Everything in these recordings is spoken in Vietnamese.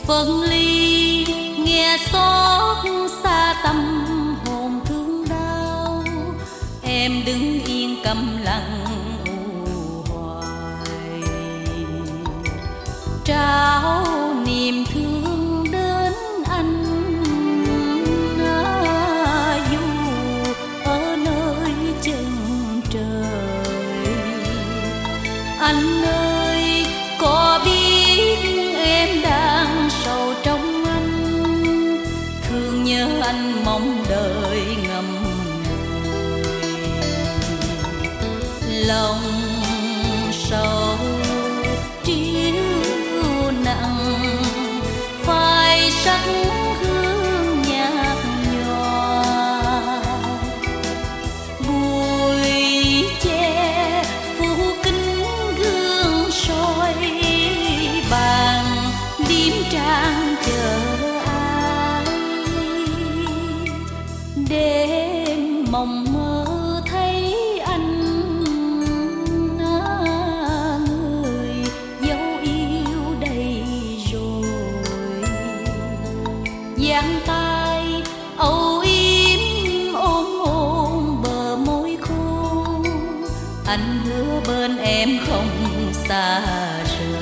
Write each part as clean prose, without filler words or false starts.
phân ly nghe xót xa tâm hồn thương đau. Em đứng yên câm lặng u hoài, trao niềm thương đến anh. Dù ở nơi chân trời, anh ơi có biết em đang sầu trong anh, thương nhớ anh mong đợi ngậm ngùi. Lòng sầu triêu nặng phai sắc hương nhạt nhòa, bụi che phủ kính gương soi bàn điếm trang chờ ai. Đêm mộng mơ thấy anh, người dấu yêu đây rồi. Giang tay âu yếm ôm ôm bờ môi khô, anh hứa bên em không xa rời.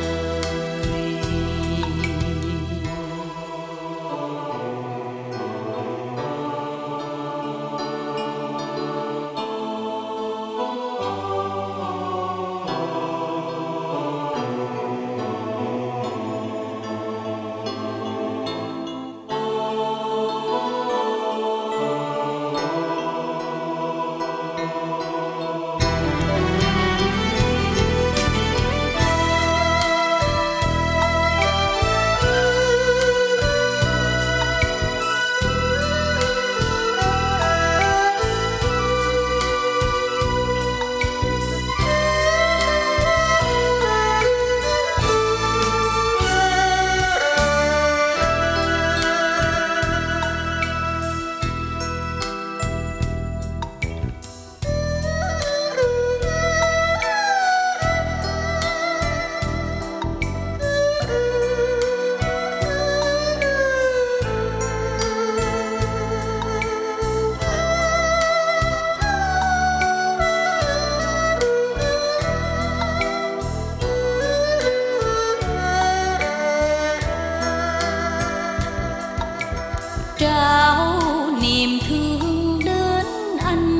Trao niềm thương đến anh,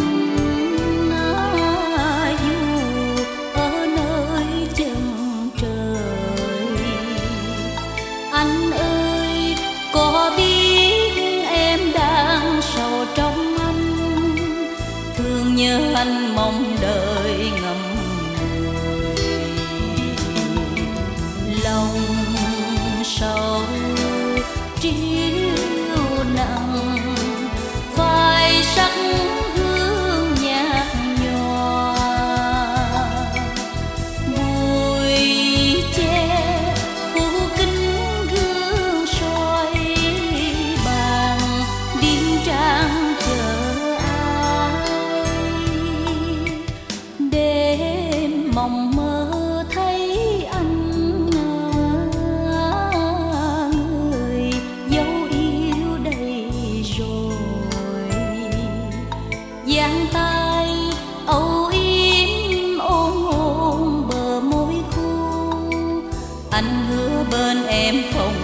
dù ở nơi chân trời. Anh ơi có biết em đang sầu trong anh, thương nhớ anh mong đợi ngậm ngùi. Lòng sầu triêu nặng phai sắc hương nhạt nhòa, bụi che phủ kính gương soi bàn điếm trang chờ ai. Đêm mộng mơ thấy anh, giang tay âu yếm ôm ôm bờ môi khô, anh hứa bên em không